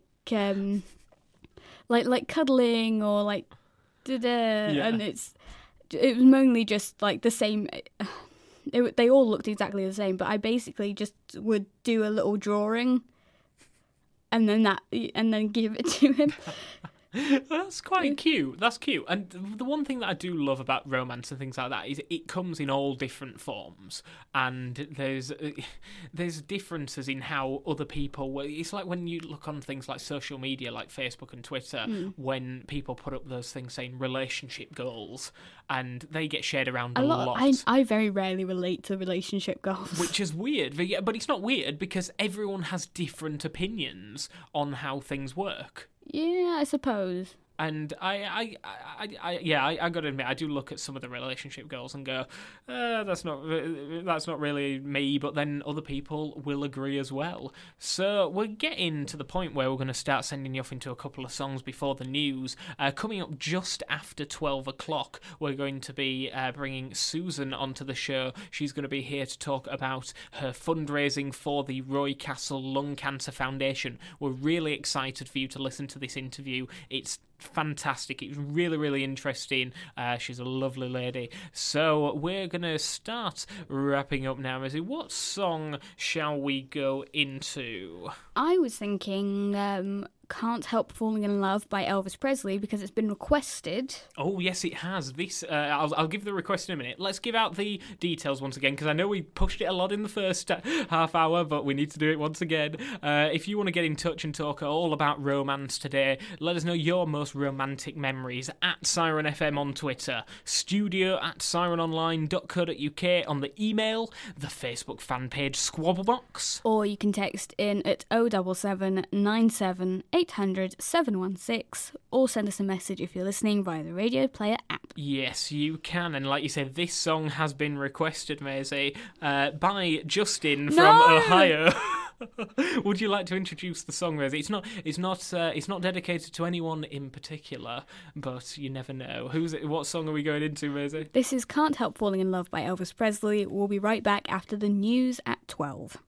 cuddling or like and it was mainly just like the same. They all looked exactly the same, but I basically just would do a little drawing and then give it to him. That's quite cute. That's cute. And the one thing that I do love about romance and things like that is it comes in all different forms, and there's differences in how other people. It's like when you look on things like social media, like Facebook and Twitter, when people put up those things saying relationship goals, and they get shared around a lot. I very rarely relate to relationship goals, Which is weird, but it's not weird because everyone has different opinions on how things work. Yeah, I suppose. And I got to admit, I do look at some of the relationship goals and go, that's not really me. But then other people will agree as well. So we're getting to the point where we're going to start sending you off into a couple of songs before the news. Coming up just after 12 o'clock, we're going to be bringing Susan onto the show. She's going to be here to talk about her fundraising for the Roy Castle Lung Cancer Foundation. We're really excited for you to listen to this interview. It's fantastic. It's really, really interesting. She's a lovely lady. So we're going to start wrapping up now, Missy. What song shall we go into? I was thinking Can't Help Falling in Love by Elvis Presley because it's been requested. Oh, yes, it has. This I'll give the request in a minute. Let's give out the details once again, because I know we pushed it a lot in the first half hour, but we need to do it once again. If you want to get in touch and talk all about romance today, let us know your most romantic memories at Siren FM on Twitter, studio@sirenonline.co.uk on the email, the Facebook fan page Squabblebox. Or you can text in at 077 97 800 716 or send us a message if you're listening via the Radio Player app. Yes, you can. And like you said, this song has been requested, Maisie, by Justin from Ohio. Would you like to introduce the song, Maisie? It's not dedicated to anyone in particular, but you never know. What song are we going into, Maisie? This is Can't Help Falling in Love by Elvis Presley. We'll be right back after the news at 12.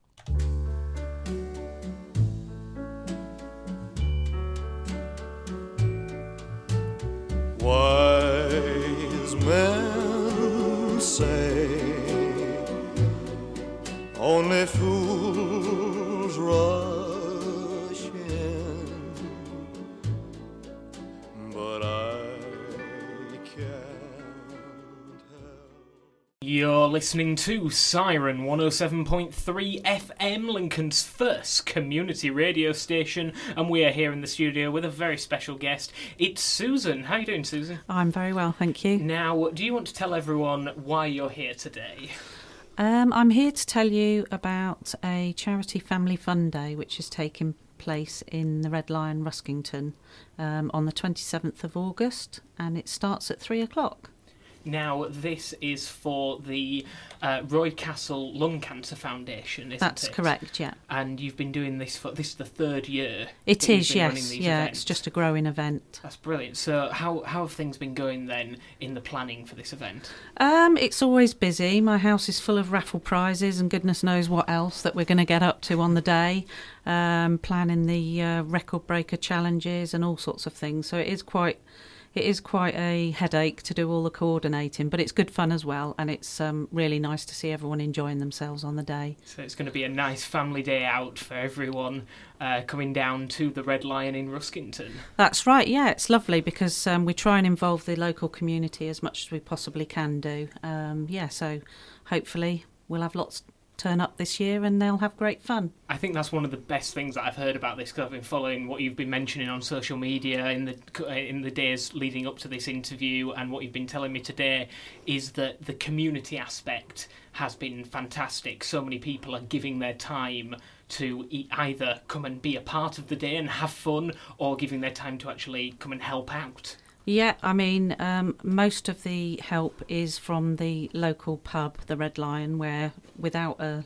Wise men say only fools rush in, but I can't help. You're listening to Siren 107.3 FM, Lincoln's first community radio station, and we are here in the studio with a very special guest. It's Susan. How are you doing, Susan? I'm very well, thank you. Now, do you want to tell everyone why you're here today? I'm here to tell you about a charity family fun day which is taking place in the Red Lion, Ruskington, on the 27th of August, and it starts at 3 o'clock. Now, this is for the Roy Castle Lung Cancer Foundation, isn't That's it? correct, yeah. And you've been doing this this is the third year. It that you've is, been running yes. these Yeah, events. it's just a growing event. That's brilliant. So how have things been going then in the planning for this event? It's always busy. My house is full of raffle prizes and goodness knows what else that we're going to get up to on the day. Planning the record breaker challenges and all sorts of things. So it is quite a headache to do all the coordinating, but it's good fun as well, and it's really nice to see everyone enjoying themselves on the day. So it's going to be a nice family day out for everyone coming down to the Red Lion in Ruskington. That's right, yeah, it's lovely because we try and involve the local community as much as we possibly can do. So hopefully we'll have lots turn up this year and they'll have great fun. I think that's one of the best things that I've heard about this, because I've been following what you've been mentioning on social media in the days leading up to this interview, and what you've been telling me today is that the community aspect has been fantastic. So many people are giving their time to either come and be a part of the day and have fun, or giving their time to actually come and help out. Yeah, I mean, most of the help is from the local pub, the Red Lion, where without a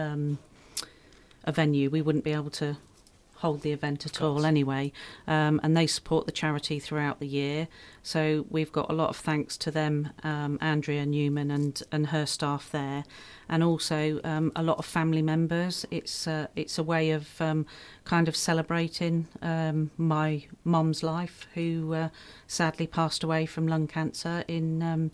venue we wouldn't be able to hold the event at all anyway. And they support the charity throughout the year. So we've got a lot of thanks to them, Andrea Newman and her staff there. And also a lot of family members. It's a way of kind of celebrating my mum's life, who sadly passed away from lung cancer in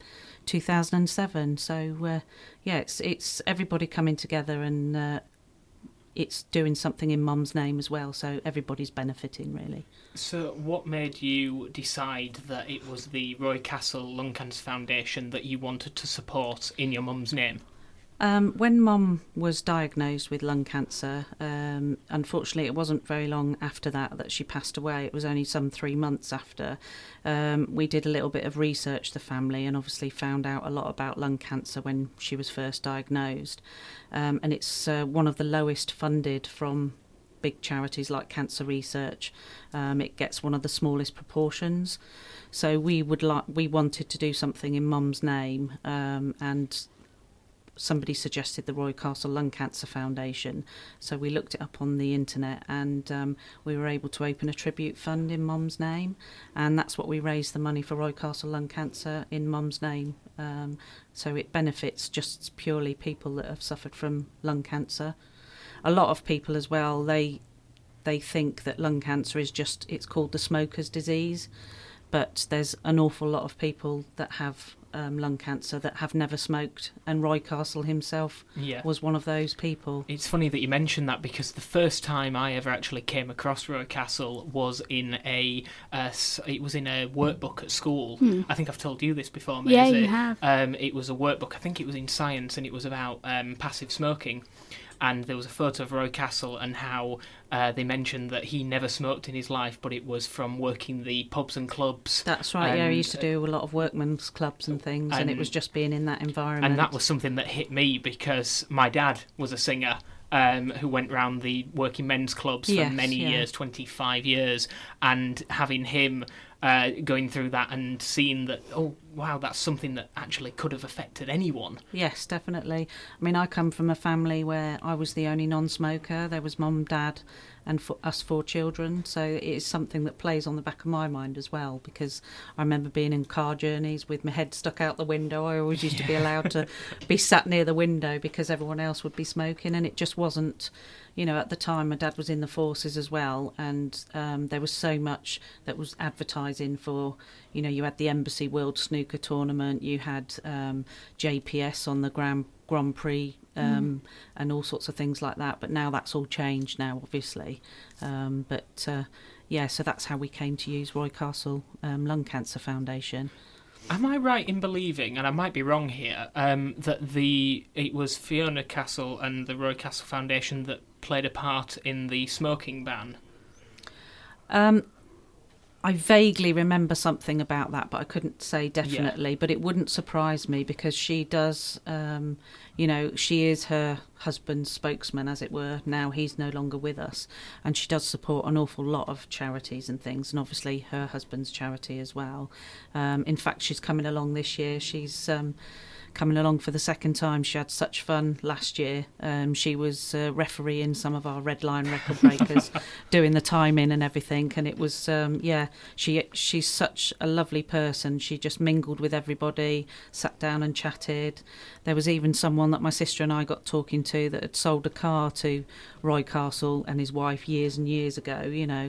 2007. So it's everybody coming together, and it's doing something in mum's name as well. So everybody's benefiting really. So what made you decide that it was the Roy Castle Lung Cancer Foundation that you wanted to support in your mum's name? When Mum was diagnosed with lung cancer, unfortunately it wasn't very long after that she passed away. It was only some 3 months after. We did a little bit of research, the family, and obviously found out a lot about lung cancer when she was first diagnosed. And it's one of the lowest funded from big charities like Cancer Research. It gets one of the smallest proportions. So we wanted to do something in Mum's name, and somebody suggested the Roy Castle Lung Cancer Foundation. So we looked it up on the internet, and we were able to open a tribute fund in Mum's name, and that's what we raised the money for Roy Castle Lung Cancer in Mum's name. So it benefits just purely people that have suffered from lung cancer. A lot of people as well, they think that lung cancer is it's called the smoker's disease, but there's an awful lot of people that have lung cancer that have never smoked, and Roy Castle himself was one of those people. It's funny that you mentioned that, because the first time I ever actually came across Roy Castle was in a workbook at school. I think I've told you this before, Maisie. Yeah, you have. It was a workbook, I think it was in science, and it was about passive smoking. And there was a photo of Roy Castle, and how they mentioned that he never smoked in his life, but it was from working the pubs and clubs. That's right, he used to do a lot of workmen's clubs and things, and it was just being in that environment. And that was something that hit me, because my dad was a singer who went round the working men's clubs for many years, 25 years, and having him going through that and seeing that, oh, wow, that's something that actually could have affected anyone. Yes, definitely. I mean, I come from a family where I was the only non-smoker. There was mum, dad, and us 4 children. So it is something that plays on the back of my mind as well, because I remember being in car journeys with my head stuck out the window. I always used to be allowed to be sat near the window because everyone else would be smoking, and it just wasn't... You know, at the time, my dad was in the forces as well, and there was so much that was advertising for, you know, you had the Embassy World Snooker Tournament, you had JPS on the Grand Prix, and all sorts of things like that. But now that's all changed now, obviously. So that's how we came to use Roy Castle Lung Cancer Foundation. Am I right in believing, and I might be wrong here, that it was Fiona Castle and the Roy Castle Foundation that played a part in the smoking ban? I vaguely remember something about that, but I couldn't say definitely. But it wouldn't surprise me because she does, she is her husband's spokesman, as it were. Now he's no longer with us. And she does support an awful lot of charities and things, and obviously her husband's charity as well. In fact, she's coming along this year. She's coming along for the second time. She had such fun last year. She was refereeing some of our red line record breakers, doing the timing and everything. And it was, she's such a lovely person. She just mingled with everybody, sat down and chatted. There was even someone that my sister and I got talking to that had sold a car to Roy Castle and his wife years and years ago,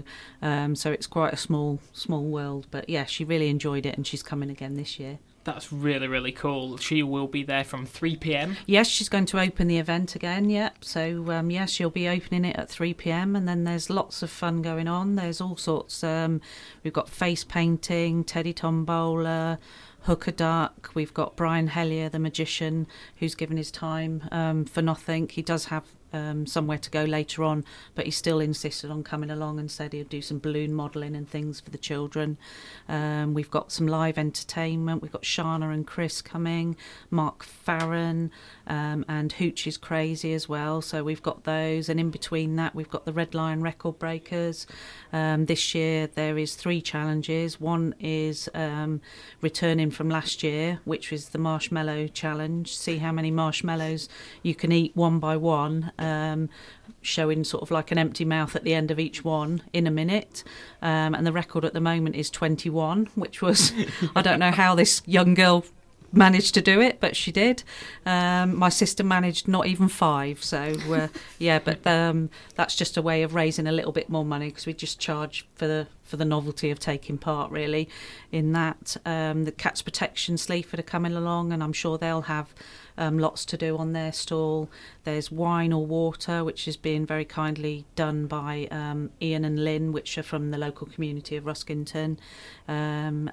so it's quite a small world. But yeah, she really enjoyed it, and she's coming again this year. That's really, really cool. She will be there from 3 p.m. Yes, she's going to open the event again, So, yes, she'll be opening it at 3 p.m. And then there's lots of fun going on. There's all sorts. We've got face painting, Teddy Tombola, Hooker Duck. We've got Brian Hellier, the magician, who's given his time for nothing. He does have somewhere to go later on, but he still insisted on coming along and said he'd do some balloon modelling and things for the children. We've got some live entertainment. We've got Shana and Chris coming, Mark Farron, and Hooch is Crazy as well. So we've got those, and in between that we've got the Red Lion Record Breakers. This year there is 3 challenges. One is returning from last year, which was the Marshmallow Challenge. See how many marshmallows you can eat one by one, showing sort of like an empty mouth at the end of each one in a minute. And the record at the moment is 21, which was, I don't know how this young girl managed to do it, but she did. My sister managed not even 5, so but that's just a way of raising a little bit more money, because we just charge for the novelty of taking part, really, in that. The Cats Protection Sleaford are coming along, and I'm sure they'll have lots to do on their stall. There's Wine or Water, which is being very kindly done by Ian and Lynn, which are from the local community of Ruskington. And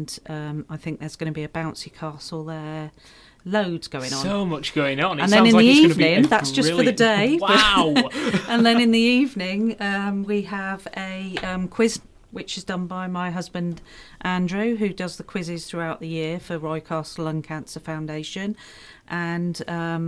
I think there's going to be a bouncy castle there. Loads going on. So much going on. And then in the evening, that's just for the day. Wow. And then in the evening, we have a quiz, which is done by my husband Andrew, who does the quizzes throughout the year for Roy Castle Lung Cancer Foundation. And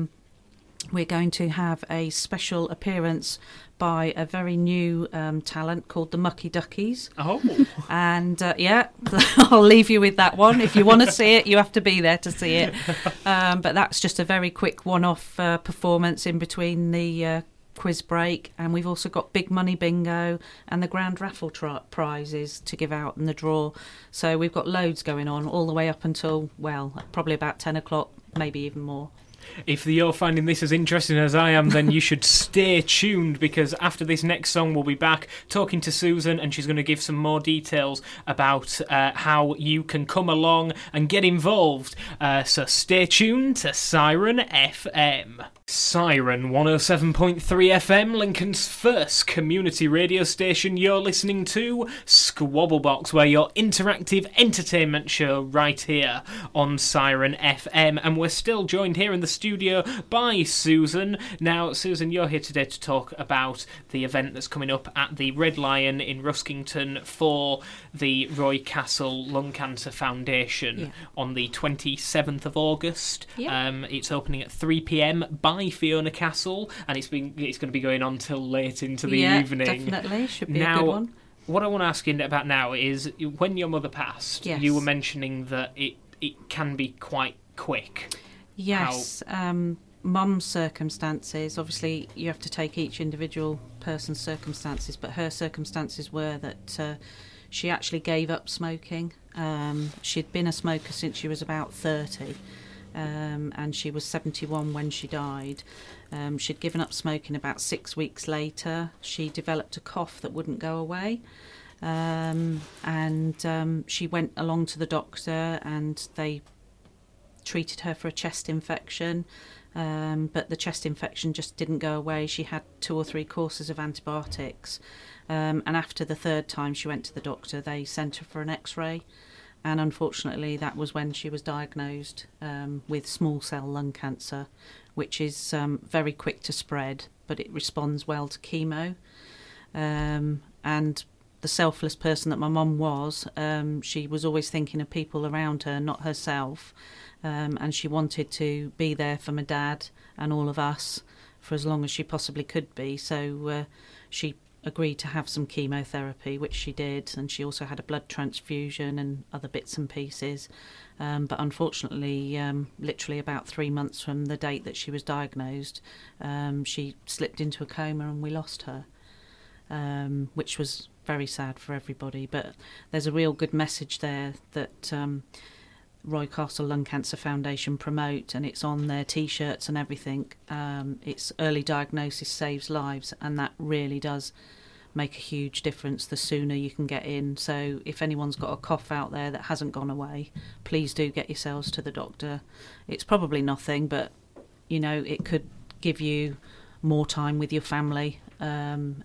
we're going to have a special appearance by a very new talent called the Mucky Duckies. Oh. And I'll leave you with that one. If you want to see it, you have to be there to see it. But that's just a very quick one-off performance in between the quiz break. And we've also got Big Money Bingo and the Grand Raffle prizes to give out in the draw. So we've got loads going on all the way up until, probably about 10 o'clock, maybe even more. If you're finding this as interesting as I am, then you should stay tuned, because after this next song we'll be back talking to Susan, and she's going to give some more details about how you can come along and get involved. So stay tuned to Siren FM. Siren 107.3 FM, Lincoln's first community radio station. You're listening to Squabblebox, where your interactive entertainment show right here on Siren FM. And we're still joined here in the studio by Susan. Now, Susan, you're here today to talk about the event that's coming up at the Red Lion in Ruskington for the Roy Castle Lung Cancer Foundation on the 27th of August. It's opening at 3 p.m. by Fiona Castle, and it's going to be going on till late into the evening. Definitely, should be a good one. What I want to ask you about now is, when your mother passed, you were mentioning that it can be quite quick. Yes, Mum's circumstances, obviously you have to take each individual person's circumstances, but her circumstances were that she actually gave up smoking. She'd been a smoker since she was about 30. And she was 71 when she died. She'd given up smoking about 6 weeks later. She developed a cough that wouldn't go away. And she went along to the doctor, and they treated her for a chest infection. But the chest infection just didn't go away. She had 2 or 3 courses of antibiotics. And after the 3rd time she went to the doctor, they sent her for an X-ray. And unfortunately, that was when she was diagnosed with small cell lung cancer, which is very quick to spread, but it responds well to chemo. And the selfless person that my mum was. She was always thinking of people around her, not herself. And she wanted to be there for my dad and all of us for as long as she possibly could be. So she agreed to have some chemotherapy, which she did, and she also had a blood transfusion and other bits and pieces. But unfortunately, literally about 3 months from the date that she was diagnosed, she slipped into a coma and we lost her, which was very sad for everybody. But there's a real good message there that Roy Castle Lung Cancer Foundation promote, and it's on their T-shirts and everything. It's early diagnosis saves lives, and that really does make a huge difference the sooner you can get in. So if anyone's got a cough out there that hasn't gone away, please do get yourselves to the doctor. It's probably nothing, but it could give you more time with your family, and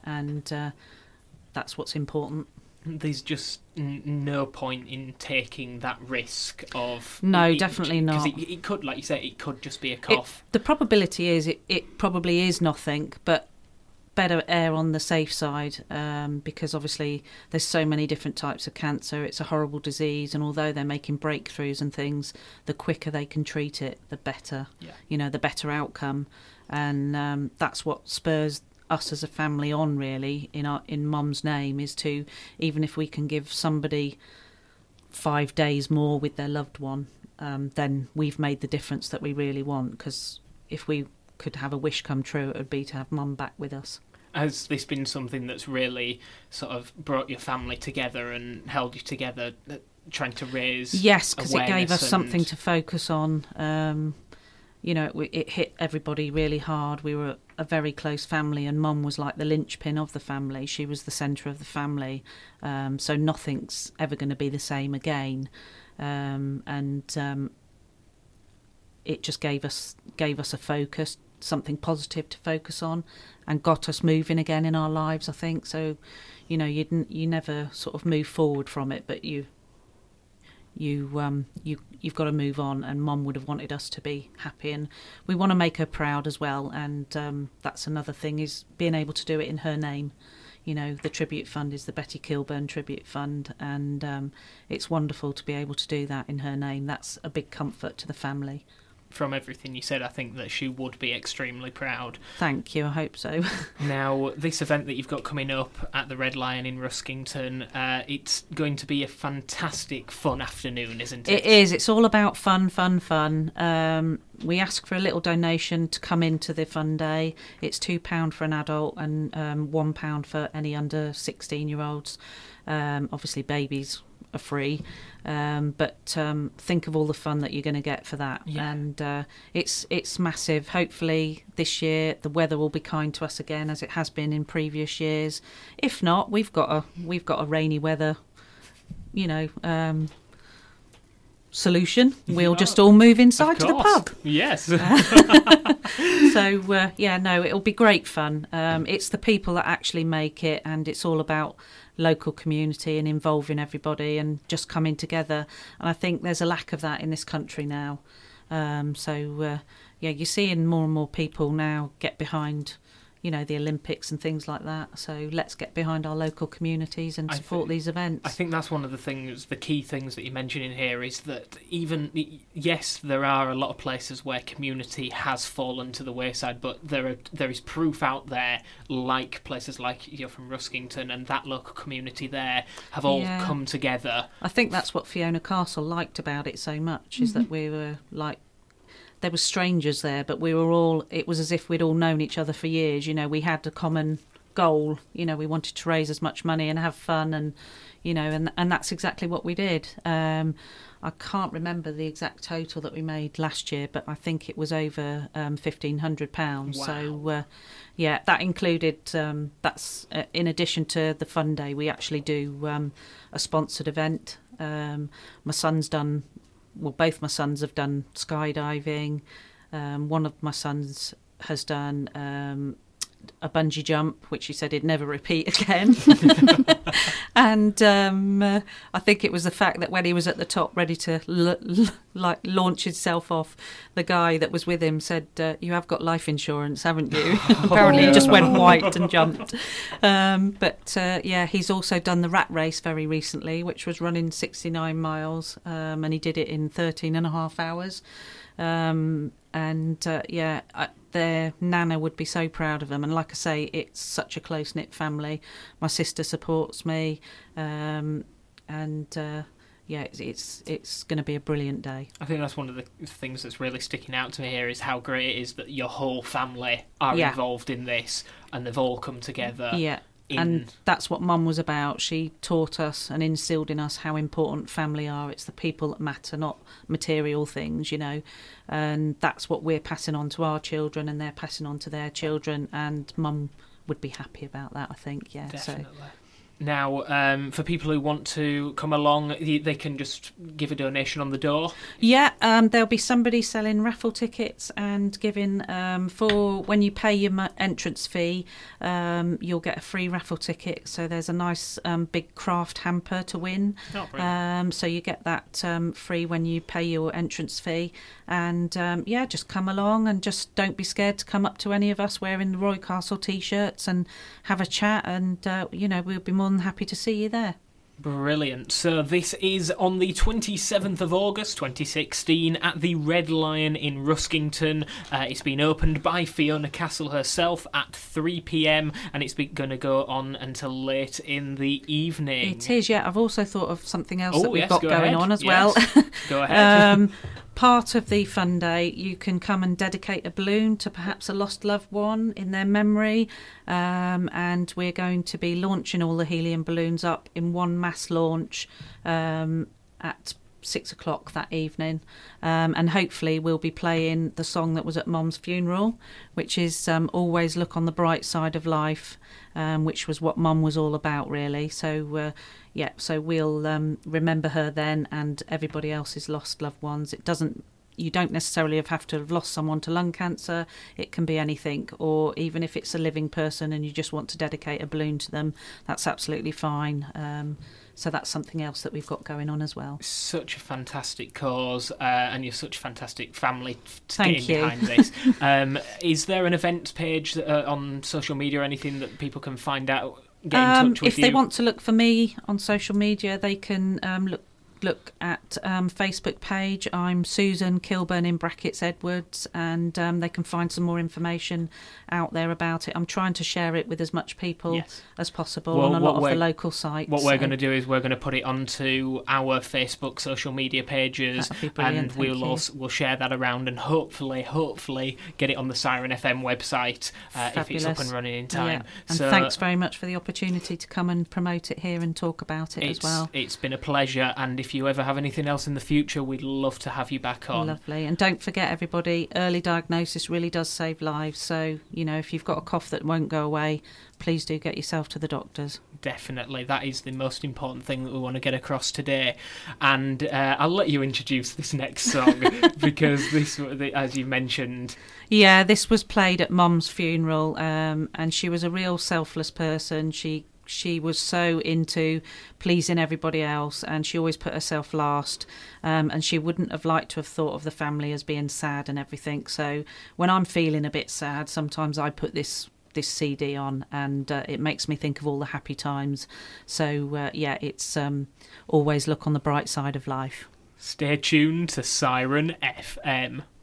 that's what's important. There's just no point in taking that risk of... No, definitely not. Because it could, like you say, it could just be a cough. The probability is it probably is nothing, but better err on the safe side, because obviously there's so many different types of cancer. It's a horrible disease, and although they're making breakthroughs and things, the quicker they can treat it, the better. Yeah. The better outcome. And that's what spurs us as a family on, really, in Mum's name, is to, even if we can give somebody 5 days more with their loved one, then we've made the difference that we really want. Because if we could have a wish come true, it would be to have Mum back with us. Has this been something that's really sort of brought your family together and held you together, trying to raise Yes, because it gave us awareness something to focus on. It hit everybody really hard. We were a very close family, and Mum was like the linchpin of the family. She was the centre of the family, so nothing's ever going to be the same again. It just gave us a focus, something positive to focus on, and got us moving again in our lives, I think. So, you never sort of move forward from it, but you've got to move on, and Mum would have wanted us to be happy, and we want to make her proud as well. And that's another thing, is being able to do it in her name. The tribute fund is the Betty Kilburn Tribute Fund, and it's wonderful to be able to do that in her name. That's a big comfort to the family. From everything you said, I think that she would be extremely proud. Thank you, I hope so. Now, this event that you've got coming up at the Red Lion in Ruskington, it's going to be a fantastic, fun afternoon, isn't it? It is. It's all about fun, fun, fun. We ask for a little donation to come into the fun day. It's £2 for an adult and £1 for any under 16-year-olds. Obviously, babies are free, but think of all the fun that you're going to get for that. Yeah. And it's massive. Hopefully this year the weather will be kind to us again, as it has been in previous years. If not, we've got a rainy weather solution. We'll just all move inside to the pub. Yes. So it'll be great fun. It's the people that actually make it, and it's all about local community and involving everybody and just coming together. And I think there's a lack of that in this country now. You're seeing more and more people now get behind the Olympics and things like that. So let's get behind our local communities and support these events. I think that's one of the key things that you mention in here, is that yes, there are a lot of places where community has fallen to the wayside, but there is proof out there, like places like you're from Ruskington, and that local community there have all come together. I think that's what Fiona Castle liked about it so much, is that we were like, there were strangers there, but it was as if we'd all known each other for years. We had a common goal. We wanted to raise as much money and have fun, and and that's exactly what we did. I can't remember the exact total that we made last year, but I think it was over £1,500. Wow. So that included, that's in addition to the fun day, we actually do a sponsored event. Both my sons have done skydiving. One of my sons has done a bungee jump, which he said he'd never repeat again. And I think it was the fact that when he was at the top, ready to launch himself off, the guy that was with him said, "You have got life insurance, haven't you?" Apparently, he just went white and jumped. He's also done the rat race very recently, which was running 69 miles, and he did it in 13 and a half hours. Their nana would be so proud of them, and like I say, it's such a close-knit family. My sister supports me, it's going to be a brilliant day. I think that's one of the things that's really sticking out to me here is how great it is that your whole family are involved in this, and they've all come together. Yeah. And that's what Mum was about. She taught us and instilled in us how important family are. It's the people that matter, not material things, you know. And that's what we're passing on to our children, and they're passing on to their children. And Mum would be happy about that, I think. Yeah, definitely. Now, for people who want to come along, they can just give a donation on the door. Yeah, there'll be somebody selling raffle tickets and giving for when you pay your entrance fee, you'll get a free raffle ticket. So there's a nice big craft hamper to win. Oh, brilliant. So you get that free when you pay your entrance fee. And just come along and just don't be scared to come up to any of us wearing the Roy Castle t-shirts and have a chat, and we'll be more than happy to see you there. Brilliant. So this is on the 27th of August 2016 at the Red Lion in Ruskington. It's been opened by Fiona Castle herself at 3 p.m. and it's going to go on until late in the evening. It is, yeah. I've also thought of something else that we've got go going ahead. on as Yes. well. Go ahead. Part of the fun day, you can come and dedicate a balloon to perhaps a lost loved one in their memory, and we're going to be launching all the helium balloons up in one mass launch at 6 o'clock that evening, and hopefully we'll be playing the song that was at Mom's funeral, which is Always Look on the Bright Side of Life, which was what Mom was all about, really. So so we'll remember her then, and everybody else's lost loved ones. You don't necessarily have to have lost someone to lung cancer. It can be anything, or even if it's a living person and you just want to dedicate a balloon to them, that's absolutely fine. So that's something else that we've got going on as well. Such a fantastic cause, and you're such a fantastic family Thank you. behind this. Is there an events page on social media or anything that people can find out, get in touch with if you? they want to look for me on social media, they can look at Facebook page. I'm Susan Kilburn in brackets Edwards, and they can find some more information out there about it. I'm trying to share it with as much people as possible on a lot of the local sites. What we're going to do is we're going to put it onto our Facebook social media pages, and we'll share that around, and hopefully get it on the Siren FM website if it's up and running in time. Yeah. And thanks very much for the opportunity to come and promote it here and talk about it as well. It's been a pleasure, and if you ever have anything else in the future, we'd love to have you back on. Lovely. And don't forget, everybody, early diagnosis really does save lives. So, if you've got a cough that won't go away, please do get yourself to the doctors. Definitely. That is the most important thing that we want to get across today. And I'll let you introduce this next song because this, as you mentioned... Yeah, this was played at Mom's funeral, and she was a real selfless person. She was so into pleasing everybody else, and she always put herself last, and she wouldn't have liked to have thought of the family as being sad and everything. So when I'm feeling a bit sad, sometimes I put this CD on, and it makes me think of all the happy times. So it's Always Look on the Bright Side of Life. Stay tuned to Siren FM.